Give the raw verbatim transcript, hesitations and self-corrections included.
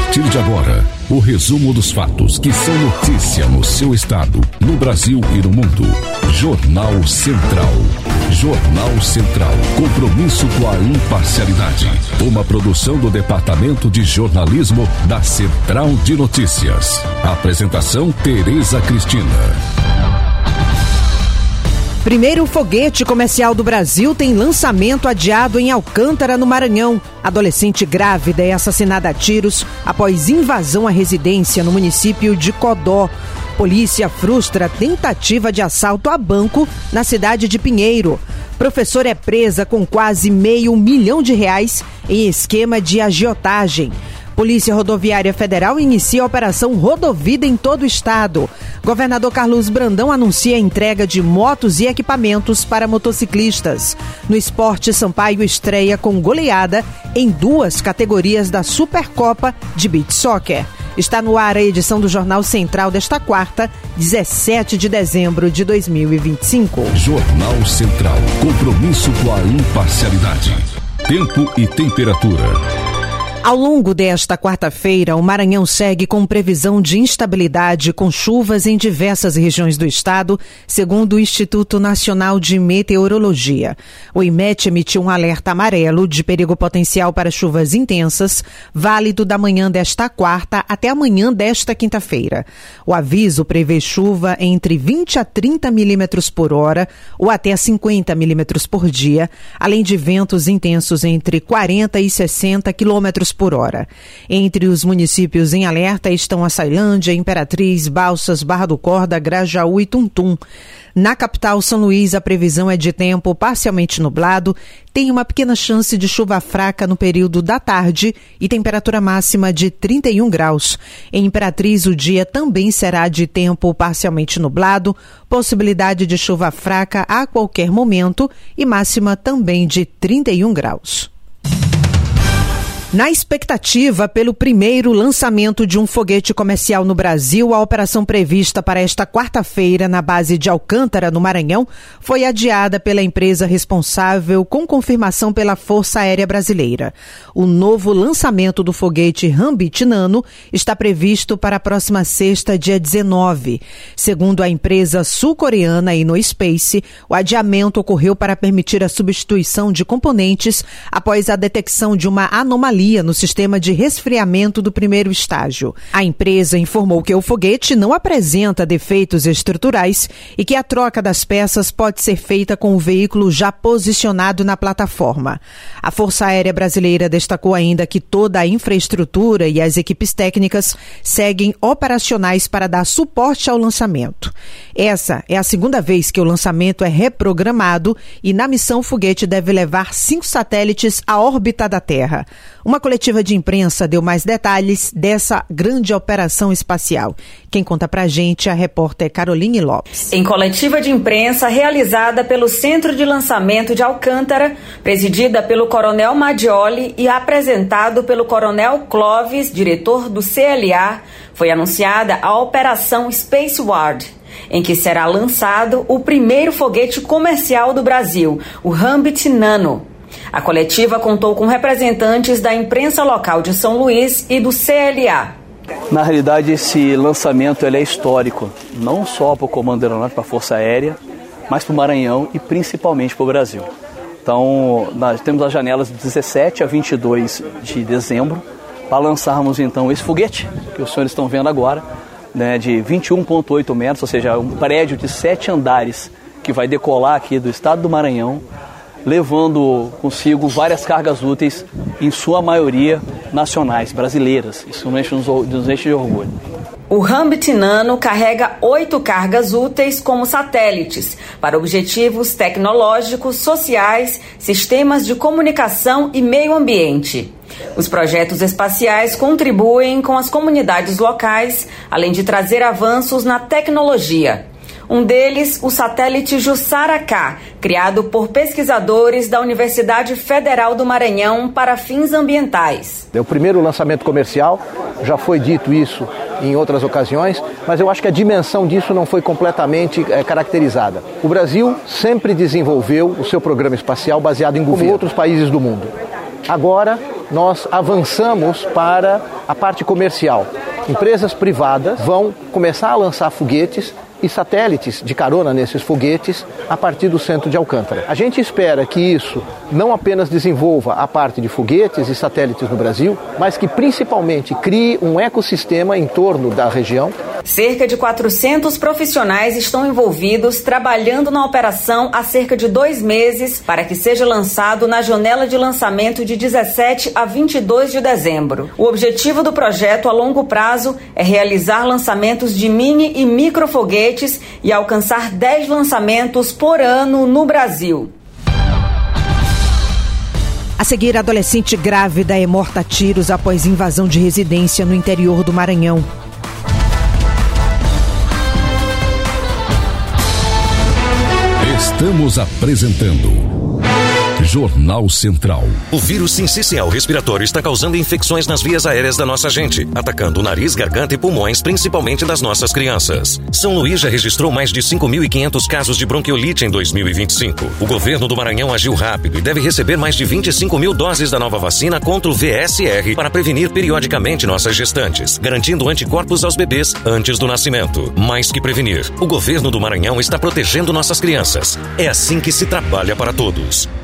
partir de agora, o resumo dos fatos que são notícia no seu estado, no Brasil e no mundo. Jornal Central. Jornal Central. Compromisso com a imparcialidade. Uma produção do Departamento de Jornalismo da Central de Notícias. Apresentação Tereza Cristina. Primeiro foguete comercial do Brasil tem lançamento adiado em Alcântara, no Maranhão. Adolescente grávida é assassinada a tiros após invasão à residência no município de Codó. Polícia frustra tentativa de assalto a banco na cidade de Pinheiro. Professora é presa com quase meio milhão de reais em esquema de agiotagem. Polícia Rodoviária Federal inicia a Operação Rodovida em todo o estado. Governador Carlos Brandão anuncia a entrega de motos e equipamentos para motociclistas. No esporte, Sampaio estreia com goleada em duas categorias da Supercopa de Beach Soccer. Está no ar a edição do Jornal Central desta quarta, dezessete de dezembro de dois mil e vinte e cinco. Jornal Central. Compromisso com a imparcialidade. Tempo e temperatura. Ao longo desta quarta-feira, o Maranhão segue com previsão de instabilidade com chuvas em diversas regiões do estado, segundo o Instituto Nacional de Meteorologia. O I M E T emitiu um alerta amarelo de perigo potencial para chuvas intensas, válido da manhã desta quarta até amanhã desta quinta-feira. O aviso prevê chuva entre vinte a trinta milímetros por hora ou até cinquenta milímetros por dia, além de ventos intensos entre quarenta e sessenta quilômetros por hora. Entre os municípios em alerta estão Açailândia, Imperatriz, Balsas, Barra do Corda, Grajaú e Tuntum. Na capital, São Luís, a previsão é de tempo parcialmente nublado, tem uma pequena chance de chuva fraca no período da tarde e temperatura máxima de trinta e um graus. Em Imperatriz, o dia também será de tempo parcialmente nublado, possibilidade de chuva fraca a qualquer momento e máxima também de trinta e um graus. Na expectativa pelo primeiro lançamento de um foguete comercial no Brasil, a operação prevista para esta quarta-feira na base de Alcântara, no Maranhão, foi adiada pela empresa responsável com confirmação pela Força Aérea Brasileira. O novo lançamento do foguete Rambit Nano está previsto para a próxima sexta, dia dezenove. Segundo a empresa sul-coreana InnoSpace, o adiamento ocorreu para permitir a substituição de componentes após a detecção de uma anomalia no sistema de resfriamento do primeiro estágio. A empresa informou que o foguete não apresenta defeitos estruturais e que a troca das peças pode ser feita com o veículo já posicionado na plataforma. A Força Aérea Brasileira destacou ainda que toda a infraestrutura e as equipes técnicas seguem operacionais para dar suporte ao lançamento. Essa é a segunda vez que o lançamento é reprogramado e na missão o foguete deve levar cinco satélites à órbita da Terra. Uma coletiva de imprensa deu mais detalhes dessa grande operação espacial. Quem conta pra gente é a repórter Caroline Lopes. Em coletiva de imprensa realizada pelo Centro de Lançamento de Alcântara, presidida pelo Coronel Maggioli e apresentado pelo Coronel Clóvis, diretor do C L A, foi anunciada a Operação Spaceward, em que será lançado o primeiro foguete comercial do Brasil, o Rambit Nano. A coletiva contou com representantes da imprensa local de São Luís e do C L A. Na realidade, esse lançamento ele é histórico, não só para o Comando Aeronáutico, para a Força Aérea, mas para o Maranhão e principalmente para o Brasil. Então, nós temos as janelas de dezessete a vinte e dois de dezembro para lançarmos então esse foguete que os senhores estão vendo agora, né, de vinte e um vírgula oito metros, ou seja, um prédio de sete andares que vai decolar aqui do estado do Maranhão, levando consigo várias cargas úteis, em sua maioria nacionais, brasileiras. Isso nos enche, nos enche de orgulho. O Rambit Nano carrega oito cargas úteis como satélites para objetivos tecnológicos, sociais, sistemas de comunicação e meio ambiente. Os projetos espaciais contribuem com as comunidades locais, além de trazer avanços na tecnologia. Um deles, o satélite Jussara-K, criado por pesquisadores da Universidade Federal do Maranhão para fins ambientais. É o primeiro lançamento comercial, já foi dito isso em outras ocasiões, mas eu acho que a dimensão disso não foi completamente é, caracterizada. O Brasil sempre desenvolveu o seu programa espacial baseado em governo, como outros países do mundo. Agora, nós avançamos para a parte comercial. Empresas privadas vão começar a lançar foguetes e satélites de carona nesses foguetes a partir do centro de Alcântara. A gente espera que isso não apenas desenvolva a parte de foguetes e satélites no Brasil, mas que principalmente crie um ecossistema em torno da região. Cerca de quatrocentos profissionais estão envolvidos trabalhando na operação há cerca de dois meses para que seja lançado na janela de lançamento de dezessete a vinte e dois de dezembro. O objetivo do projeto a longo prazo é realizar lançamentos de mini e microfoguetes e alcançar dez lançamentos por ano no Brasil. A seguir, adolescente grávida é morta a tiros após invasão de residência no interior do Maranhão. Estamos apresentando Jornal Central. O vírus sincicial respiratório está causando infecções nas vias aéreas da nossa gente, atacando o nariz, garganta e pulmões, principalmente das nossas crianças. São Luís já registrou mais de cinco mil e quinhentos casos de bronquiolite em dois mil e vinte e cinco. O governo do Maranhão agiu rápido e deve receber mais de vinte e cinco mil doses da nova vacina contra o V S R para prevenir periodicamente nossas gestantes, garantindo anticorpos aos bebês antes do nascimento. Mais que prevenir, o governo do Maranhão está protegendo nossas crianças. É assim que se trabalha para todos.